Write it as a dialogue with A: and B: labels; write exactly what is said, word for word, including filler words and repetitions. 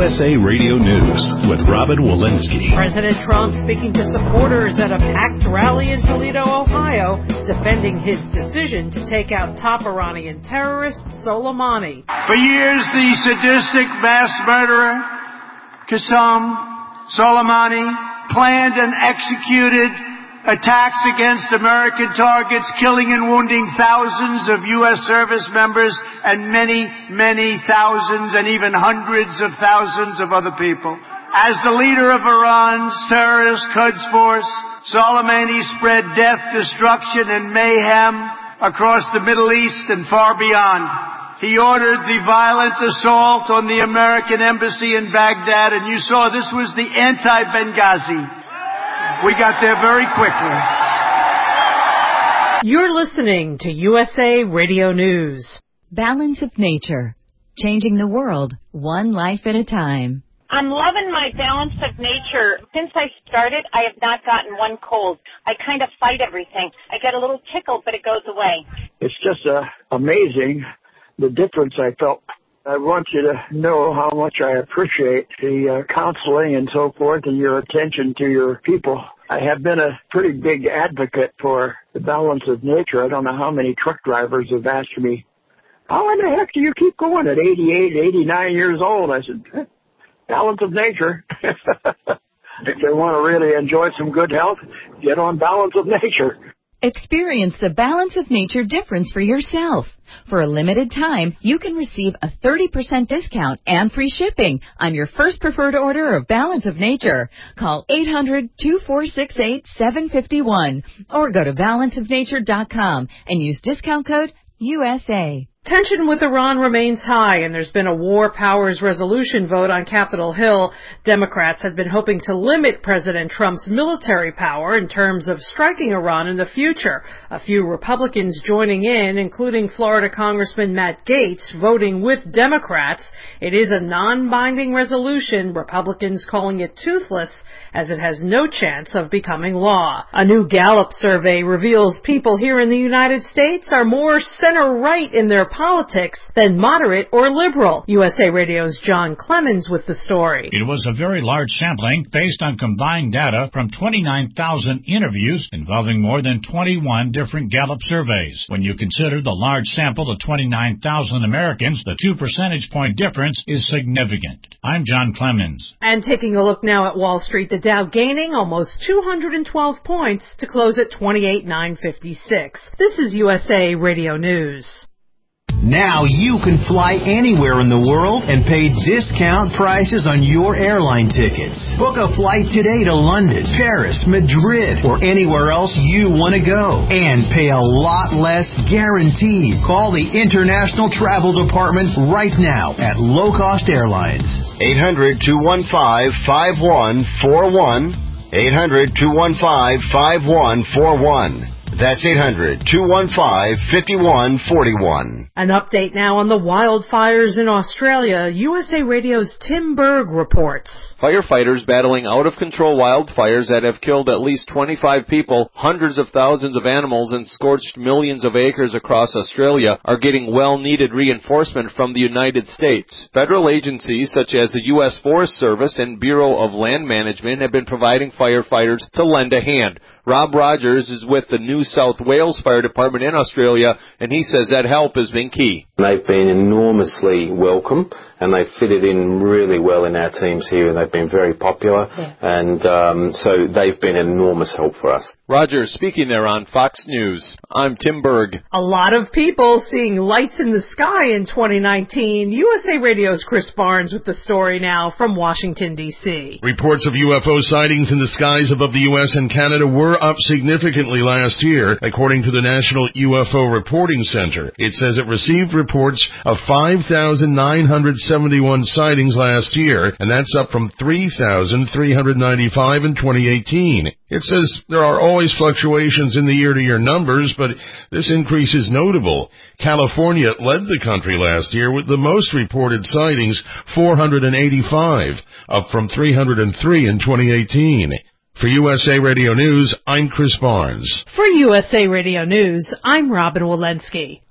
A: S A Radio News with Robin Walensky.
B: President Trump speaking to supporters at a packed rally in Toledo, Ohio, defending his decision to take out top Iranian terrorist Soleimani.
C: For years, the sadistic mass murderer Qasem Soleimani planned and executed attacks against American targets, killing and wounding thousands of U S service members and many, many thousands and even hundreds of thousands of other people. As the leader of Iran's terrorist Quds Force, Soleimani spread death, destruction, and mayhem across the Middle East and far beyond. He ordered the violent assault on the American embassy in Baghdad, and you saw this was the anti-Benghazi. We got there very quickly.
B: You're listening to U S A Radio News.
D: Balance of Nature. Changing the world, one life at a time.
E: I'm loving my Balance of Nature. Since I started, I have not gotten one cold. I kind of fight everything. I get a little tickle, but it goes away.
F: It's just uh, amazing the difference I felt. I want you to know how much I appreciate the uh, counseling and so forth and your attention to your people. I have been a pretty big advocate for the Balance of Nature. I don't know how many truck drivers have asked me, how in the heck do you keep going at eighty-eight, eighty-nine years old? I said, Balance of Nature. If they want to really enjoy some good health, get on Balance of Nature.
D: Experience the Balance of Nature difference for yourself. For a limited time, you can receive a thirty percent discount and free shipping on your first preferred order of Balance of Nature. Call eight hundred, two four six eight, seven five one or go to balance of nature dot com and use discount code U S A.
B: Tension with Iran remains high, and there's been a war powers resolution vote on Capitol Hill. Democrats had been hoping to limit President Trump's military power in terms of striking Iran in the future. A few Republicans joining in, including Florida Congressman Matt Gaetz, voting with Democrats. It is a non-binding resolution, Republicans calling it toothless, as it has no chance of becoming law. A new Gallup survey reveals people here in the United States are more center-right in their politics than moderate or liberal. U S A Radio's John Clemens with the story.
G: It was a very large sampling based on combined data from twenty-nine thousand interviews involving more than twenty-one different Gallup surveys. When you consider the large sample of twenty-nine thousand Americans, the two percentage point difference is significant. I'm John Clemens.
B: And taking a look now at Wall Street, the Dow gaining almost two hundred twelve points to close at twenty-eight thousand nine hundred fifty-six. This is U S A Radio News.
H: Now you can fly anywhere in the world and pay discount prices on your airline tickets. Book a flight today to London, Paris, Madrid, or anywhere else you want to go. And pay a lot less guaranteed. Call the International Travel Department right now at Low Cost Airlines.
I: eight hundred, two one five, five one four one. eight hundred, two one five, five one four one. That's eight hundred, two one five, five one four one.
B: An update now on the wildfires in Australia. U S A Radio's Tim Berg reports.
J: Firefighters battling out-of-control wildfires that have killed at least twenty-five people, hundreds of thousands of animals, and scorched millions of acres across Australia are getting well-needed reinforcement from the United States. Federal agencies such as the U S Forest Service and Bureau of Land Management have been providing firefighters to lend a hand. Rob Rogers is with the New South Wales Fire Department in Australia, and he says that help has been key.
K: They've been enormously welcome, and they've fitted in really well in our teams here, and they've been very popular, yeah. and um, so they've been an enormous help for us.
J: Rogers speaking there on Fox News. I'm Tim Berg.
B: A lot of people seeing lights in the sky in twenty nineteen. U S A Radio's Chris Barnes with the story now from Washington, D C.
L: Reports of U F O sightings in the skies above the U S and Canada were up significantly last year, according to the National U F O Reporting Center. It says it received reports of five thousand nine hundred seventy-one sightings last year, and that's up from three thousand three hundred ninety-five in twenty eighteen. It says there are always fluctuations in the year-to-year numbers, but this increase is notable. California led the country last year with the most reported sightings, four hundred eighty-five, up from three hundred three in twenty eighteen. For U S A Radio News, I'm Chris Barnes.
B: For U S A Radio News, I'm Robin Walensky.